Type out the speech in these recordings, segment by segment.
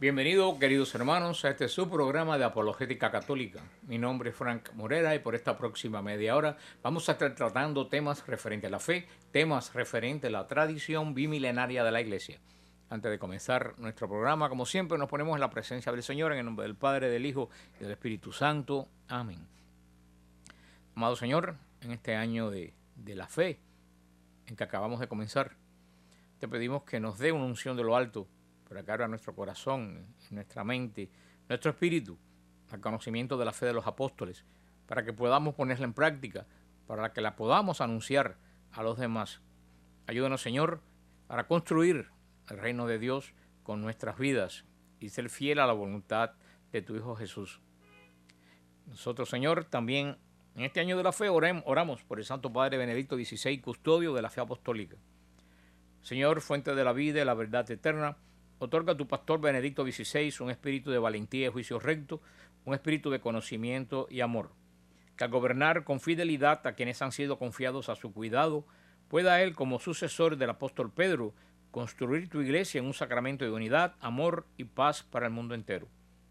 Bienvenidos, queridos hermanos, a este su programa de Apologética Católica. Mi nombre es Frank Morera y por esta próxima media hora vamos a estar tratando temas referentes a la fe, temas referentes a la tradición bimilenaria de la Iglesia. Antes de comenzar nuestro programa, como siempre, nos ponemos en la presencia del Señor, en el nombre del Padre, del Hijo y del Espíritu Santo. Amén. Amado Señor, en este año de la fe en que acabamos de comenzar, te pedimos que nos dé una unción de lo alto para que abra nuestro corazón, nuestra mente, nuestro espíritu, al conocimiento de la fe de los apóstoles, para que podamos ponerla en práctica, para que la podamos anunciar a los demás. Ayúdanos, Señor, para construir el reino de Dios con nuestras vidas y ser fiel a la voluntad de tu Hijo Jesús. Nosotros, Señor, también en este año de la fe oramos por el Santo Padre Benedicto XVI, custodio de la fe apostólica. Señor, fuente de la vida y la verdad eterna, otorga a tu pastor Benedicto XVI un espíritu de valentía y juicio recto, un espíritu de conocimiento y amor, que al gobernar con fidelidad a quienes han sido confiados a su cuidado, pueda él, como sucesor del apóstol Pedro, construir tu iglesia en un sacramento de unidad, amor y paz para el mundo entero.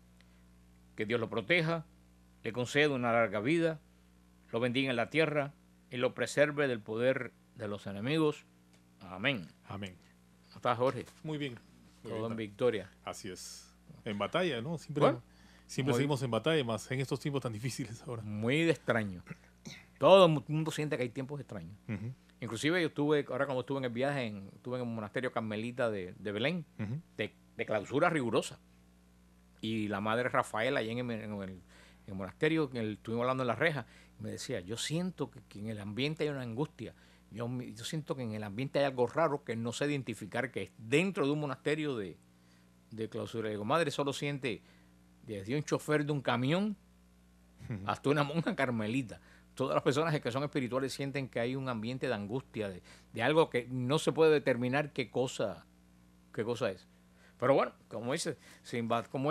Que Dios lo proteja, le conceda una larga vida, lo bendiga en la tierra y lo preserve del poder de los enemigos. Amén. Amén. ¿Cómo estás, Jorge? Muy bien. Todo en victoria. Así es. En batalla, ¿no? Bueno, Siempre seguimos en batalla, más en estos tiempos tan difíciles ahora. Muy extraño. Todo el mundo siente que hay tiempos extraños. Uh-huh. Inclusive yo ahora como estuve en el viaje, estuve en el monasterio carmelita de Belén, Uh-huh. de clausura rigurosa. Y la madre Rafaela, allá en el monasterio, estuvimos hablando en la reja, me decía, yo siento que en el ambiente hay una angustia. Yo siento que en el ambiente hay algo raro que no sé identificar que es dentro de un monasterio de clausura. Le digo, madre, solo siente desde un chofer de un camión hasta una monja carmelita. Todas las personas que son espirituales sienten que hay un ambiente de angustia, de algo que no se puede determinar qué cosa es. Pero bueno, como dice, sin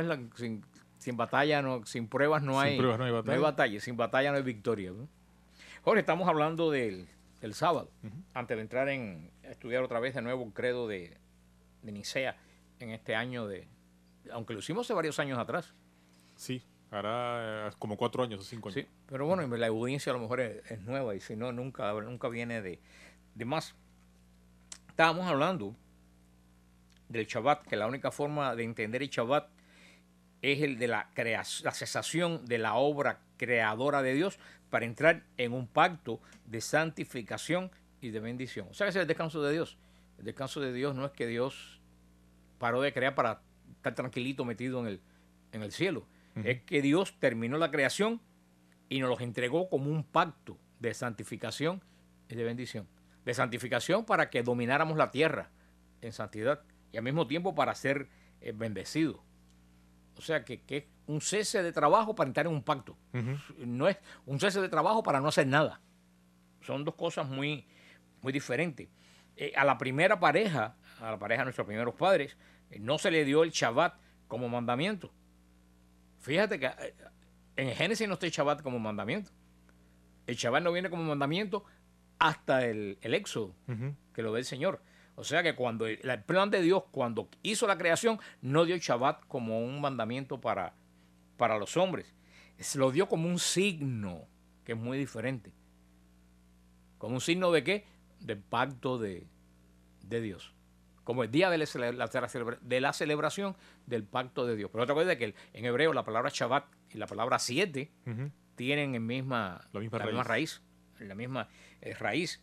batalla, sin pruebas no hay batalla. No hay batalla, sin batalla no hay victoria, ¿no? Jorge, estamos hablando del sábado, antes de entrar a estudiar otra vez de nuevo el credo de Nicea en este año aunque lo hicimos hace varios años atrás. Sí, hará como 4 años o 5 años. Sí, pero bueno, la audiencia a lo mejor es nueva y si no, nunca viene de más. Estábamos hablando del Shabbat, que la única forma de entender el Shabbat es el de la cesación de la obra creadora de Dios para entrar en un pacto de santificación y de bendición. O sea, ese es el descanso de Dios. El descanso de Dios no es que Dios paró de crear para estar tranquilito metido en el cielo. Uh-huh. Es que Dios terminó la creación y nos los entregó como un pacto de santificación y de bendición. De santificación para que domináramos la tierra en santidad y al mismo tiempo para ser bendecidos. O sea, que es un cese de trabajo para entrar en un pacto. Uh-huh. No es un cese de trabajo para no hacer nada. Son dos cosas muy, muy diferentes. A la pareja de nuestros primeros padres, no se le dio el Shabbat como mandamiento. Fíjate que en Génesis no está el Shabbat como mandamiento. El Shabbat no viene como mandamiento hasta el Éxodo, uh-huh, que lo ve el Señor. O sea que cuando el plan de Dios, cuando hizo la creación, no dio el Shabbat como un mandamiento para los hombres. Se lo dio como un signo, que es muy diferente. ¿Como un signo de qué? Del pacto de Dios. Como el día de la celebración del pacto de Dios. Pero otra cosa es que en hebreo la palabra Shabbat y la palabra 7 uh-huh, tienen la misma raíz. La misma raíz.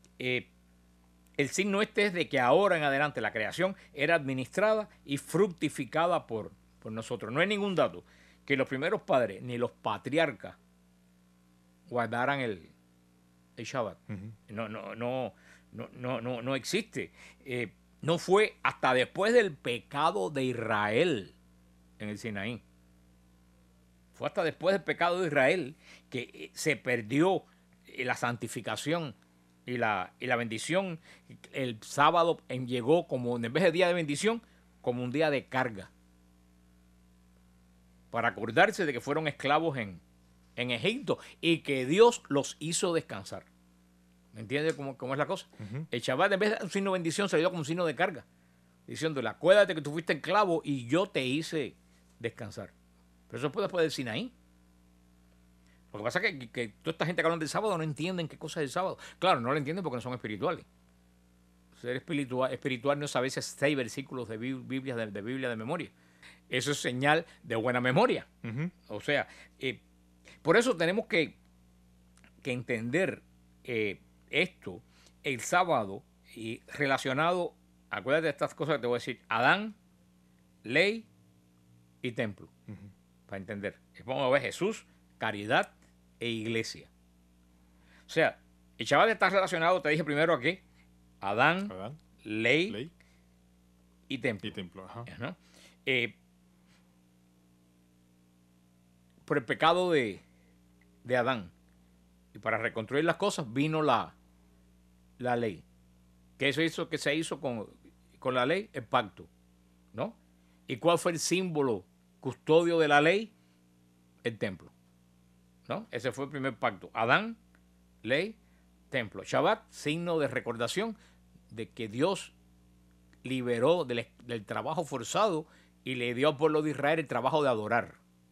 El signo es de que ahora en adelante la creación era administrada y fructificada por nosotros. No hay ningún dato que los primeros padres ni los patriarcas guardaran el Shabbat. Uh-huh. No existe. No fue hasta después del pecado de Israel en el Sinaí. Fue hasta después del pecado de Israel que se perdió la santificación y la bendición. El sábado llegó como, en vez de día de bendición, como un día de carga. Para acordarse de que fueron esclavos en Egipto y que Dios los hizo descansar. ¿Me entiendes cómo es la cosa? Uh-huh. El Shabbat, en vez de un signo de bendición, se le dio como un signo de carga. diciéndole, acuérdate que tú fuiste esclavo y yo te hice descansar. Pero eso fue después del Sinaí. Lo que pasa es que toda esta gente que habla del sábado no entienden qué cosa es el sábado. Claro, no lo entienden porque no son espirituales. Ser espiritual no es a veces 6 versículos de Biblia de memoria. Eso es señal de buena memoria. O sea, por eso tenemos que entender esto, el sábado, y relacionado, acuérdate de estas cosas que te voy a decir, Adán, ley y templo, para entender. Vamos a ver Jesús, caridad e iglesia. O sea, el Shabbat está relacionado, te dije primero aquí, Adán, ley y templo. ¿No? Por el pecado de Adán. Y para reconstruir las cosas vino la ley. ¿Qué se hizo con la ley? El pacto. ¿No? ¿Y cuál fue el símbolo custodio de la ley? El templo. ¿No? Ese fue el primer pacto. Adán, ley, templo. Shabbat, signo de recordación de que Dios liberó del trabajo forzado y le dio al pueblo de Israel el trabajo de adorar.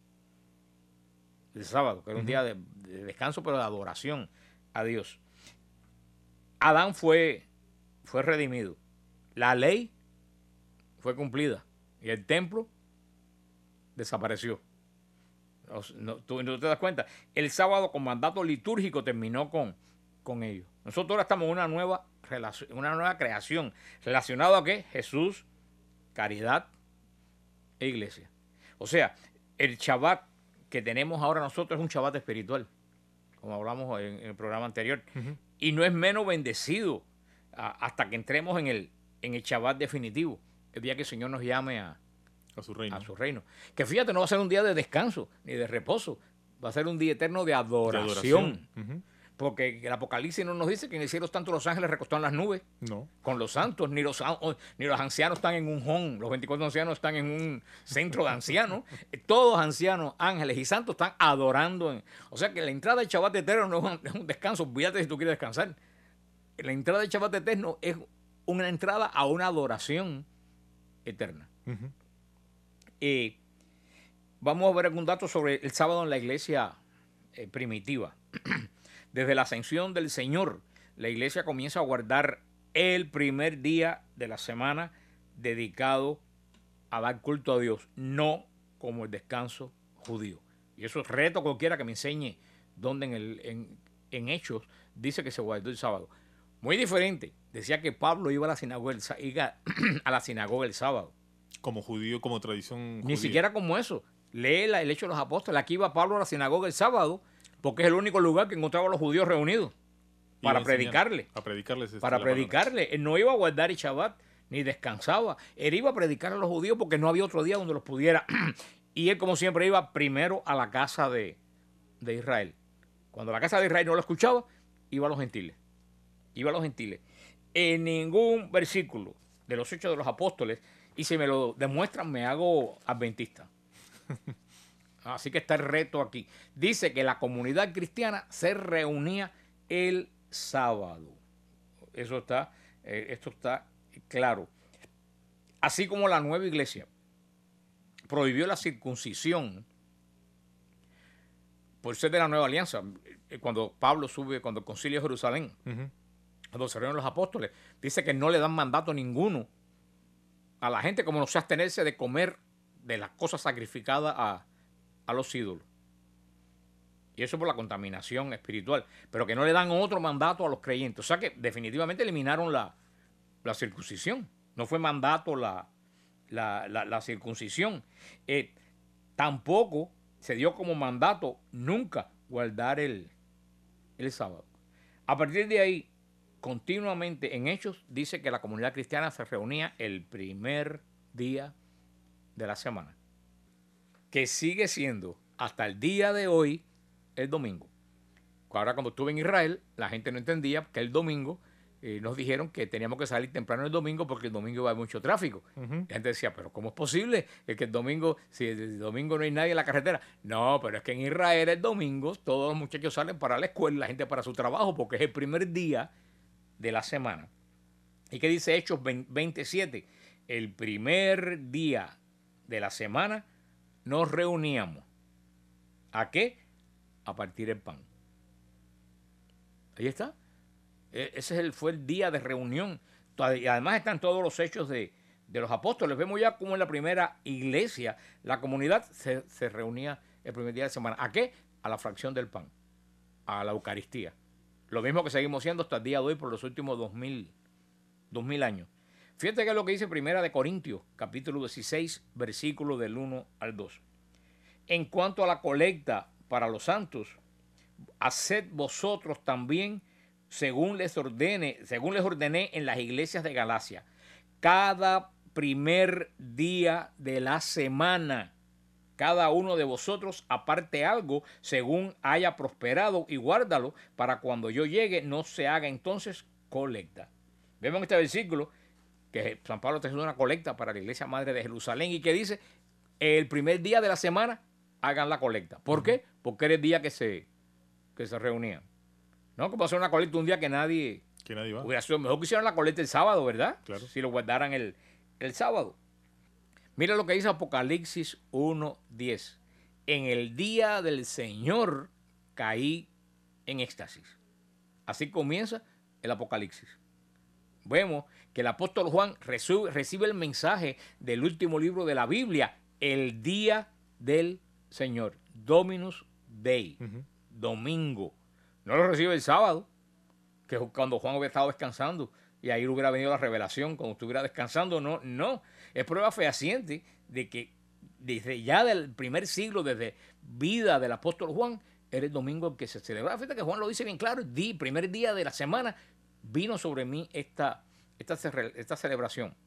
El sábado, que era un día de descanso, pero de adoración a Dios. Adán fue redimido. La ley fue cumplida. Y el templo desapareció. Tú no te das cuenta. El sábado, con mandato litúrgico, terminó con ellos. Nosotros ahora estamos en una nueva creación. ¿Relacionado a qué? Jesús, caridad e iglesia. O sea, el Shabbat que tenemos ahora nosotros es un Shabbat espiritual, como hablamos en el programa anterior. Y no es menos bendecido hasta que entremos en el Shabbat definitivo, el día que el Señor nos llame a su reino. Que fíjate, no va a ser un día de descanso ni de reposo, va a ser un día eterno de adoración. Porque el Apocalipsis no nos dice que en el cielo están todos los ángeles recostados en las nubes. No. Con los santos, ni los ancianos están en un home, los 24 ancianos están en un centro de ancianos. Todos ancianos, ángeles y santos están adorando. O sea que la entrada del Shabbat eterno no es un descanso. Olvídate si tú quieres descansar. La entrada del Shabbat eterno es una entrada a una adoración eterna. Vamos a ver algún dato sobre el sábado en la iglesia primitiva. Desde la ascensión del Señor, la iglesia comienza a guardar el primer día de la semana dedicado a dar culto a Dios, no como el descanso judío. Y eso es reto a cualquiera que me enseñe dónde en Hechos dice que se guardó el sábado. Muy diferente. Decía que Pablo iba a la sinagoga el sábado. Como judío, como tradición judía. Ni siquiera como eso. Lee el Hecho de los Apóstoles. Aquí iba Pablo a la sinagoga el sábado, porque es el único lugar que encontraba a los judíos reunidos para predicarle. Para predicarle. Él no iba a guardar el Shabbat ni descansaba. Él iba a predicar a los judíos porque no había otro día donde los pudiera. Y él, como siempre, iba primero a la casa de Israel. Cuando la casa de Israel no lo escuchaba, iba a los gentiles. En ningún versículo de los Hechos de los Apóstoles, y si me lo demuestran, me hago adventista. Así que está el reto aquí. Dice que la comunidad cristiana se reunía el sábado. Esto está claro. Así como la nueva iglesia prohibió la circuncisión por ser de la nueva alianza. Cuando Pablo sube, cuando el concilio de Jerusalén, cuando se reúnen los apóstoles, dice que no le dan mandato ninguno a la gente, como no se abstenerse de comer de las cosas sacrificadas a los ídolos. Y eso por la contaminación espiritual. Pero que no le dan otro mandato a los creyentes. O sea que definitivamente eliminaron la circuncisión. No fue mandato la circuncisión. Tampoco se dio como mandato nunca guardar el sábado. A partir de ahí, continuamente en Hechos, dice que la comunidad cristiana se reunía el primer día de la semana, que sigue siendo hasta el día de hoy el domingo. Ahora, cuando estuve en Israel, la gente no entendía que el domingo nos dijeron que teníamos que salir temprano el domingo porque el domingo iba a haber mucho tráfico. La gente decía, pero ¿cómo es posible que el domingo, si el domingo no hay nadie en la carretera? No, pero es que en Israel el domingo todos los muchachos salen para la escuela, la gente para su trabajo, porque es el primer día de la semana. ¿Y qué dice Hechos 27? el primer día de la semana nos reuníamos. ¿A qué? A partir el pan. Ahí está. Fue el día de reunión. Y además están todos los hechos de los apóstoles. Vemos ya cómo en la primera iglesia la comunidad se reunía el primer día de semana. ¿A qué? A la fracción del pan, a la Eucaristía. Lo mismo que seguimos siendo hasta el día de hoy por los últimos 2000 años. Fíjate que es lo que dice Primera de Corintios, capítulo 16, versículos del 1 al 2. En cuanto a la colecta para los santos, haced vosotros también según les ordené en las iglesias de Galacia. Cada primer día de la semana, cada uno de vosotros aparte algo según haya prosperado y guárdalo para cuando yo llegue no se haga entonces colecta. Vemos en este versículo que San Pablo está haciendo una colecta para la iglesia madre de Jerusalén y que dice, el primer día de la semana hagan la colecta. ¿Por qué? Porque era el día que se reunían. No, como hacer una colecta un día que nadie va. Hubiera sido mejor que hicieran la colecta el sábado, ¿verdad? Claro. Si lo guardaran el sábado. Mira lo que dice Apocalipsis 1:10. En el día del Señor caí en éxtasis. Así comienza el Apocalipsis. Vemos que el apóstol Juan recibe el mensaje del último libro de la Biblia, el día del Señor. Dominus Dei. Domingo. No lo recibe el sábado, que es cuando Juan hubiera estado descansando y ahí hubiera venido la revelación cuando estuviera descansando. No. Es prueba fehaciente de que desde ya del primer siglo, desde vida del apóstol Juan, era el domingo en que se celebraba. Fíjate que Juan lo dice bien claro, el primer día de la semana vino sobre mí esta celebración.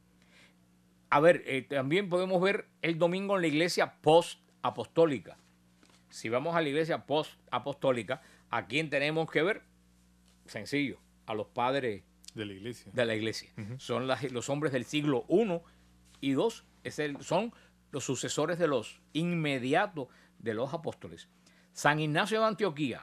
A ver, también podemos ver el domingo en la iglesia post-apostólica. Si vamos a la iglesia post-apostólica, ¿a quién tenemos que ver? Sencillo, a los padres de la iglesia. Son los hombres del siglo I y II. Son los sucesores de los inmediatos de los apóstoles. San Ignacio de Antioquía,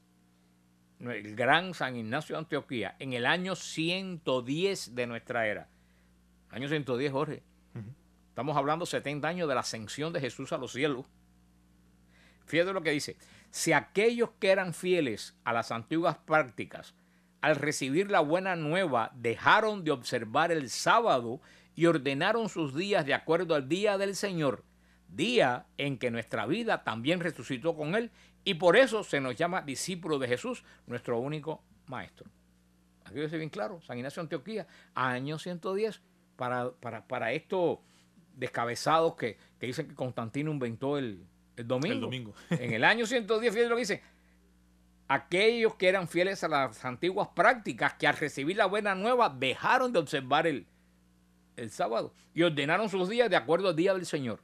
el gran San Ignacio de Antioquía, en el año 110 de nuestra era. Año 110, Jorge. Estamos hablando 70 años de la ascensión de Jesús a los cielos. Fíjate lo que dice. Si aquellos que eran fieles a las antiguas prácticas, al recibir la buena nueva, dejaron de observar el sábado y ordenaron sus días de acuerdo al día del Señor, día en que nuestra vida también resucitó con Él, y por eso se nos llama discípulos de Jesús, nuestro único maestro. Aquí dice bien claro, San Ignacio de Antioquía, año 110, para estos descabezados que dicen que Constantino inventó el domingo. En el año 110, fíjate lo que dice. Aquellos que eran fieles a las antiguas prácticas, que al recibir la buena nueva dejaron de observar el sábado y ordenaron sus días de acuerdo al día del Señor.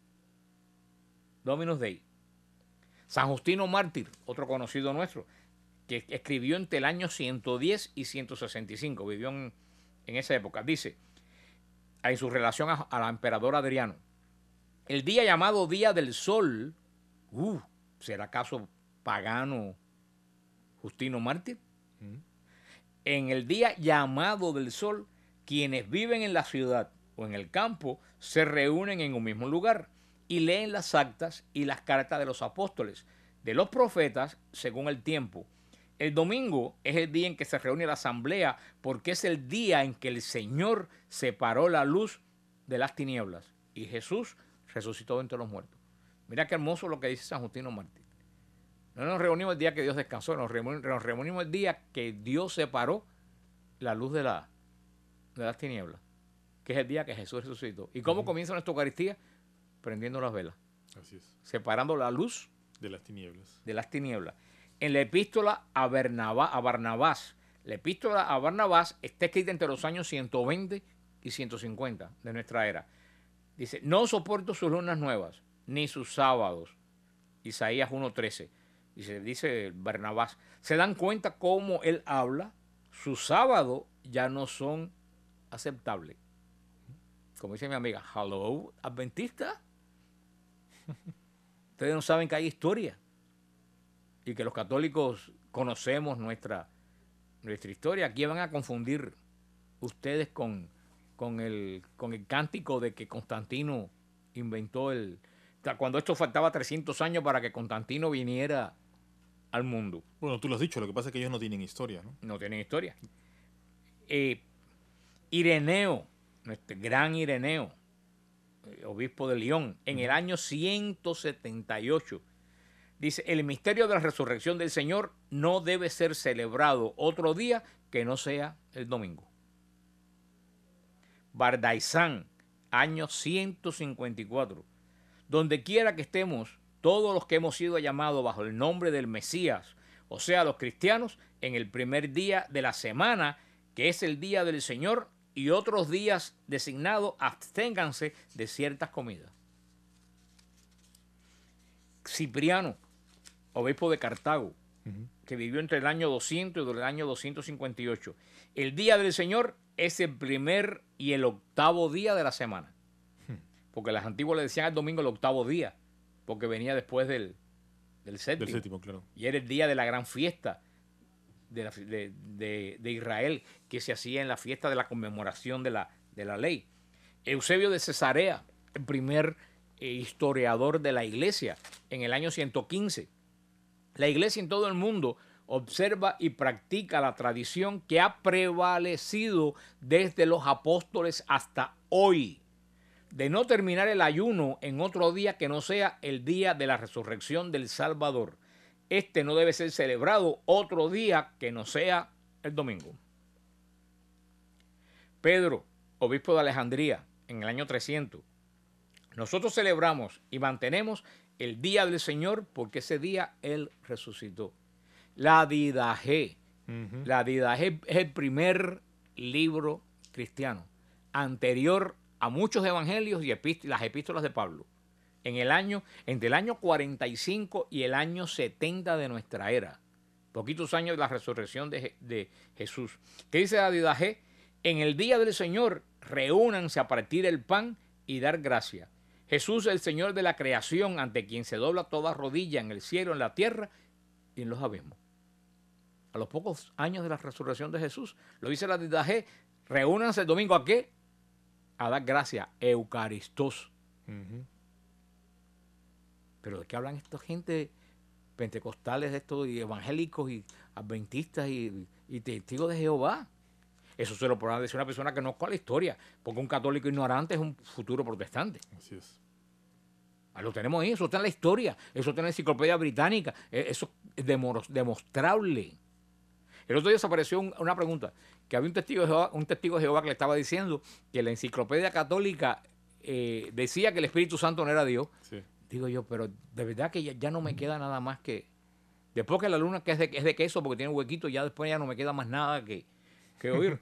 Dominus Dei. San Justino Mártir, otro conocido nuestro, que escribió entre el año 110 y 165, vivió en esa época, dice, en su relación a la emperador Adriano, el día llamado Día del Sol, ¿será acaso pagano Justino Mártir? En el día llamado del Sol, quienes viven en la ciudad o en el campo se reúnen en un mismo lugar y leen las actas y las cartas de los apóstoles, de los profetas, según el tiempo. El domingo es el día en que se reúne la asamblea porque es el día en que el Señor separó la luz de las tinieblas y Jesús resucitó entre los muertos. Mira qué hermoso lo que dice San Justino Mártir. No nos reunimos el día que Dios descansó, nos reunimos el día que Dios separó la luz de las tinieblas, que es el día que Jesús resucitó. ¿Y cómo comienza nuestra Eucaristía? Prendiendo las velas. Así es. Separando la luz de las tinieblas. En la epístola a Barnabás, la epístola a Barnabás está escrita entre los años 120 y 150 de nuestra era. Dice, no soporto sus lunas nuevas, ni sus sábados. Isaías 1:13. Dice Barnabás, ¿se dan cuenta cómo él habla? Sus sábados ya no son aceptables. Como dice mi amiga, hello, adventista. Ustedes no saben que hay historia y que los católicos conocemos nuestra historia. Aquí van a confundir ustedes con con el cántico de que Constantino inventó cuando esto faltaba 300 años para que Constantino viniera al mundo. Bueno, tú lo has dicho, lo que pasa es que ellos no tienen historia, ¿no? No tienen historia. Ireneo, nuestro gran Ireneo, obispo de León, en el año 178, dice, el misterio de la resurrección del Señor no debe ser celebrado otro día que no sea el domingo. Bardaizán, año 154. Donde quiera que estemos, todos los que hemos sido llamados bajo el nombre del Mesías, o sea, los cristianos, en el primer día de la semana, que es el día del Señor, y otros días designados, absténganse de ciertas comidas. Cipriano, obispo de Cartago, que vivió entre el año 200 y el año 258. El día del Señor es el primer y el octavo día de la semana. Porque las antiguas le decían al domingo el octavo día, porque venía después del séptimo. Del séptimo, claro. Y era el día de la gran fiesta de Israel, que se hacía en la fiesta de la conmemoración de la ley. Eusebio de Cesarea, el primer historiador de la iglesia, en el año 115. La iglesia en todo el mundo observa y practica la tradición que ha prevalecido desde los apóstoles hasta hoy, de no terminar el ayuno en otro día que no sea el día de la resurrección del Salvador. Este no debe ser celebrado otro día que no sea el domingo. Pedro, obispo de Alejandría, en el año 300. Nosotros celebramos y mantenemos el día del Señor porque ese día Él resucitó. La Didaje. La Didaje es el primer libro cristiano anterior a muchos evangelios y las epístolas de Pablo. Entre el año 45 y el año 70 de nuestra era. Poquitos años de la resurrección de Jesús. ¿Qué dice la Didaje? En el día del Señor, reúnanse a partir el pan y dar gracia. Jesús es el Señor de la creación, ante quien se dobla toda rodilla en el cielo, en la tierra y en los abismos. A los pocos años de la resurrección de Jesús, lo dice la Didaje, reúnanse el domingo, ¿a qué? A dar gracia, Eucaristos. Pero ¿de qué hablan esta gente pentecostales, estos y evangélicos y adventistas y testigos de Jehová? Eso se lo podrá decir una persona que no conozca la historia, porque un católico ignorante es un futuro protestante. Así es. Lo tenemos ahí, eso está en la historia, eso está en la enciclopedia británica, eso es demostrable. El otro día se apareció una pregunta, que había un testigo de Jehová que le estaba diciendo que la enciclopedia católica decía que el Espíritu Santo no era Dios. Sí. Digo yo, pero de verdad que ya no me queda nada más que... Después que la luna que es de queso porque tiene un huequito, ya después ya no me queda más nada que oír.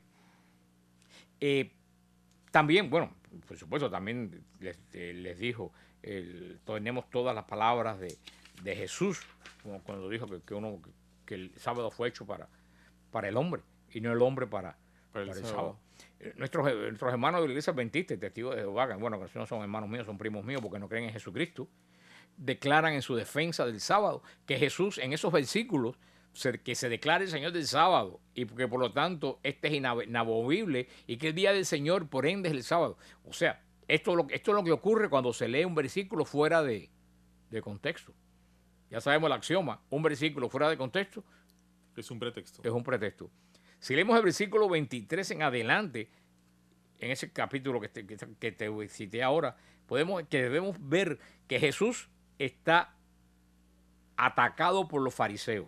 También, bueno, por supuesto, también les dijo, tenemos todas las palabras de Jesús, como cuando dijo que el sábado fue hecho para el hombre y no el hombre para el sábado. Nuestros hermanos de la iglesia adventista, testigos de Jehová, bueno, que no son hermanos míos, son primos míos porque no creen en Jesucristo, declaran en su defensa del sábado que Jesús en esos versículos que se declare el Señor del sábado y que por lo tanto este es inamovible y que el día del Señor por ende es el sábado. O sea, esto es lo que ocurre cuando se lee un versículo fuera de contexto. Ya sabemos el axioma, un versículo fuera de contexto es un pretexto. Es un pretexto. Si leemos el versículo 23 en adelante, en ese capítulo que te cité ahora, debemos ver que Jesús está atacado por los fariseos.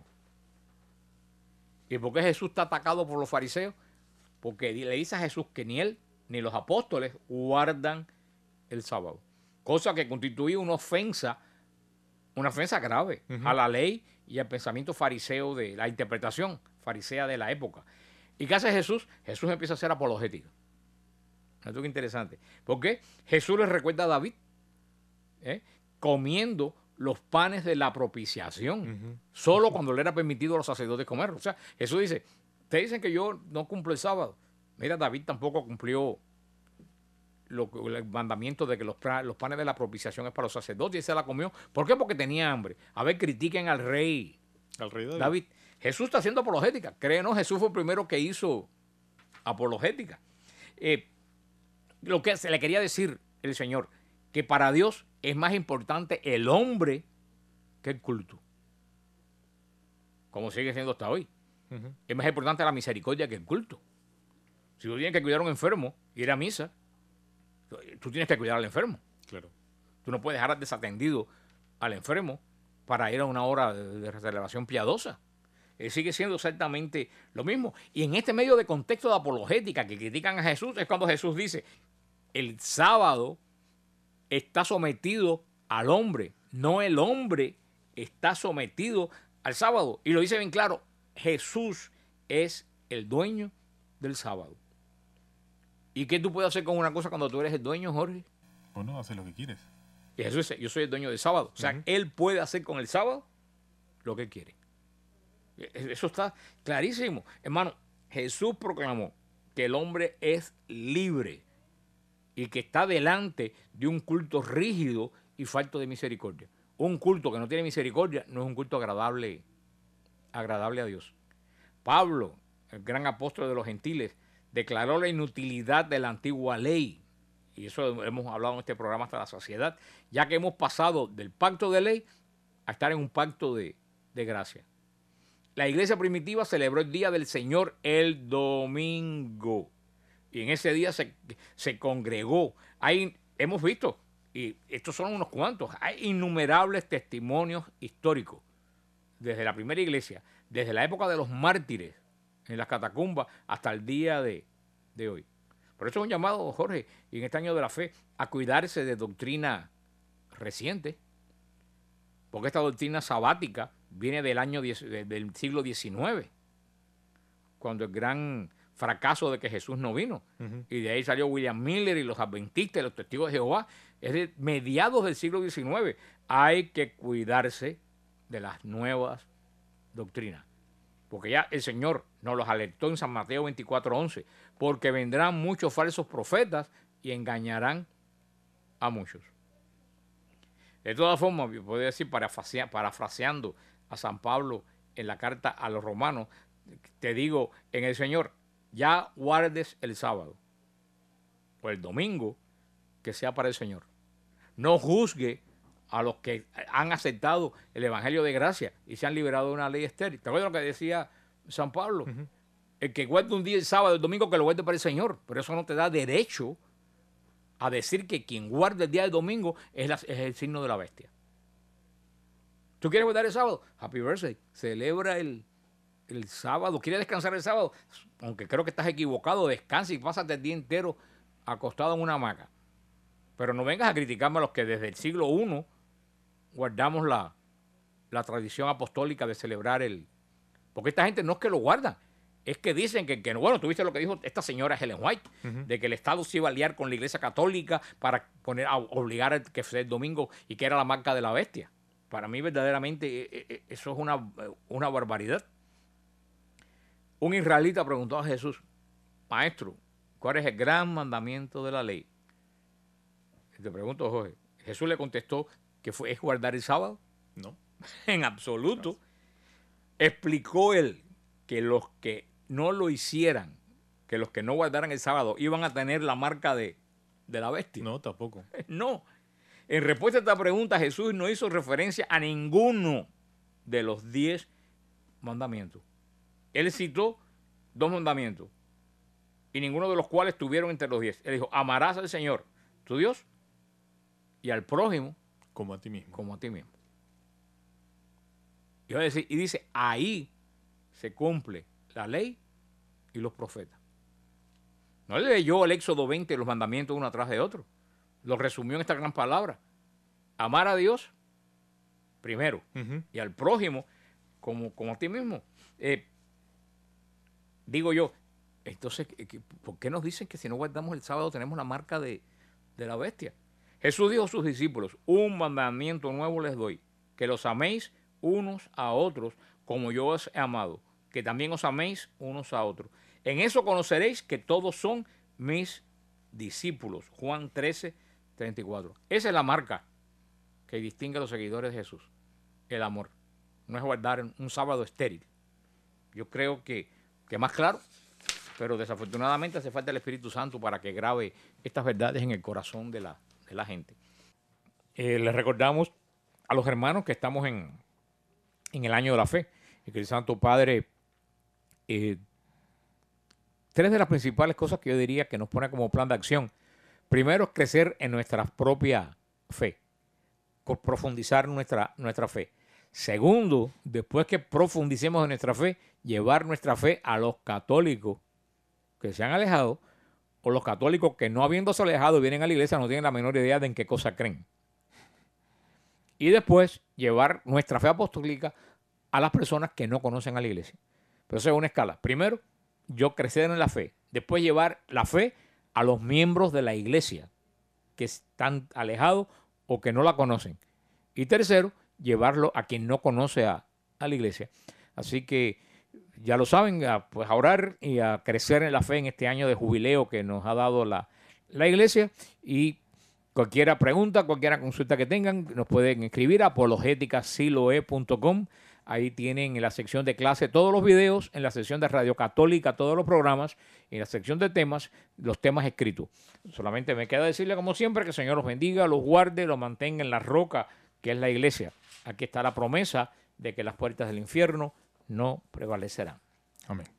¿Y por qué Jesús está atacado por los fariseos? Porque le dice a Jesús que ni él ni los apóstoles guardan el sábado. Cosa que constituye una ofensa grave a la ley y al pensamiento fariseo de la interpretación farisea de la época. ¿Y qué hace Jesús? Jesús empieza a hacer apologética. Esto es interesante. Porque Jesús le recuerda a David comiendo los panes de la propiciación, solo cuando le era permitido a los sacerdotes comer. O sea, Jesús dice, te dicen que yo no cumplo el sábado. Mira, David tampoco cumplió el mandamiento de que los panes de la propiciación es para los sacerdotes y se la comió. ¿Por qué? Porque tenía hambre. A ver, critiquen al rey. Al rey David. Jesús está haciendo apologética. Créenos, Jesús fue el primero que hizo apologética. lo que se le quería decir el Señor, que para Dios es más importante el hombre que el culto, como sigue siendo hasta hoy. Ujú. Es más importante la misericordia que el culto. Si tú tienes que cuidar a un enfermo y ir a misa, tú tienes que cuidar al enfermo. Claro. Tú no puedes dejar desatendido al enfermo para ir a una hora de celebración piadosa. Sigue siendo exactamente lo mismo. Y en este medio de contexto de apologética que critican a Jesús, es cuando Jesús dice, el sábado está sometido al hombre, no el hombre está sometido al sábado. Y lo dice bien claro, Jesús es el dueño del sábado. ¿Y qué tú puedes hacer con una cosa cuando tú eres el dueño, Jorge? Bueno, haces lo que quieres. Y Jesús dice, yo soy el dueño del sábado. O sea, Ujú. Él puede hacer con el sábado lo que quiere. Eso está clarísimo. Hermano, Jesús proclamó que el hombre es libre y que está delante de un culto rígido y falto de misericordia. Un culto que no tiene misericordia no es un culto agradable a Dios. Pablo, el gran apóstol de los gentiles, declaró la inutilidad de la antigua ley. Y eso hemos hablado en este programa hasta la saciedad, ya que hemos pasado del pacto de ley a estar en un pacto de gracia. La iglesia primitiva celebró el día del Señor el domingo. Y en ese día se congregó. Hemos visto, y estos son unos cuantos, hay innumerables testimonios históricos desde la primera iglesia, desde la época de los mártires en las catacumbas hasta el día de hoy. Por eso es un llamado, Jorge, y en este año de la fe, a cuidarse de doctrina reciente, porque esta doctrina sabática viene del siglo XIX, cuando el gran fracaso de que Jesús no vino. Ujú. Y de ahí salió William Miller y los adventistas, los testigos de Jehová. Es de mediados del siglo XIX. Hay que cuidarse de las nuevas doctrinas. Porque ya el Señor nos los alertó en San Mateo 24:11. Porque vendrán muchos falsos profetas y engañarán a muchos. De todas formas, yo puedo decir, parafraseando a San Pablo en la carta a los romanos, te digo, en el Señor, ya guardes el sábado o el domingo que sea para el Señor. No juzgue a los que han aceptado el Evangelio de gracia y se han liberado de una ley estéril. ¿Te acuerdas lo que decía San Pablo? Ujú. El que guarde un día el sábado, el domingo, que lo guarde para el Señor. Pero eso no te da derecho a decir que quien guarda el día del domingo es el signo de la bestia. ¿Tú quieres guardar el sábado? Happy birthday. Celebra el sábado. ¿Quieres descansar el sábado? Aunque creo que estás equivocado, descansa y pásate el día entero acostado en una hamaca. Pero no vengas a criticarme a los que desde el siglo I guardamos la tradición apostólica de celebrar porque esta gente no es que lo guardan, es que dicen que no. Bueno, tú viste lo que dijo esta señora Helen White, de que el Estado se iba a aliar con la Iglesia Católica para obligar a que fuera el domingo y que era la marca de la bestia. Para mí verdaderamente eso es una barbaridad. Un israelita preguntó a Jesús, maestro, ¿cuál es el gran mandamiento de la ley? Y te pregunto, Jorge, Jesús le contestó que es guardar el sábado. No. En absoluto. Explicó él que los que no lo hicieran, que los que no guardaran el sábado iban a tener la marca de la bestia. No, tampoco. No. En respuesta a esta pregunta, Jesús no hizo referencia a ninguno de los 10 mandamientos. Él citó 2 mandamientos y ninguno de los cuales estuvieron entre los 10. Él dijo, amarás al Señor, tu Dios, y al prójimo Como a ti mismo. como a ti mismo. Y dice, ahí se cumple la ley y los profetas. No le leyó el Éxodo 20 los mandamientos uno atrás de otro. Lo resumió en esta gran palabra. Amar a Dios primero Ujú. y al prójimo como a ti mismo. Digo yo, entonces, ¿por qué nos dicen que si no guardamos el sábado tenemos la marca de la bestia? Jesús dijo a sus discípulos, un mandamiento nuevo les doy, que los améis unos a otros como yo os he amado, que también os améis unos a otros. En eso conoceréis que todos son mis discípulos. Juan 13:34. Esa es la marca que distingue a los seguidores de Jesús. El amor. No es guardar un sábado estéril. Yo creo que más claro pero desafortunadamente hace falta el Espíritu Santo para que grabe estas verdades en el corazón de la gente. Les recordamos a los hermanos que estamos en el año de la fe y que el Santo Padre, tres de las principales cosas que yo diría que nos pone como plan de acción. Primero es crecer en nuestra propia fe, profundizar nuestra fe. Segundo, después que profundicemos en nuestra fe, llevar nuestra fe a los católicos que se han alejado o los católicos que no habiéndose alejado vienen a la iglesia no tienen la menor idea de en qué cosa creen. Y después llevar nuestra fe apostólica a las personas que no conocen a la iglesia. Pero eso es una escala. Primero, yo crecer en la fe. Después llevar la fe a los miembros de la iglesia que están alejados o que no la conocen. Y tercero, llevarlo a quien no conoce a la iglesia. Así que ya lo saben, pues a orar y a crecer en la fe en este año de jubileo que nos ha dado la iglesia. Y cualquier pregunta, cualquier consulta que tengan, nos pueden escribir a apologéticasiloe.com. Ahí tienen en la sección de clase todos los videos, en la sección de Radio Católica todos los programas, en la sección de temas, los temas escritos. Solamente me queda decirle, como siempre, que el Señor los bendiga, los guarde, los mantenga en la roca que es la iglesia. Aquí está la promesa de que las puertas del infierno no prevalecerán. Amén.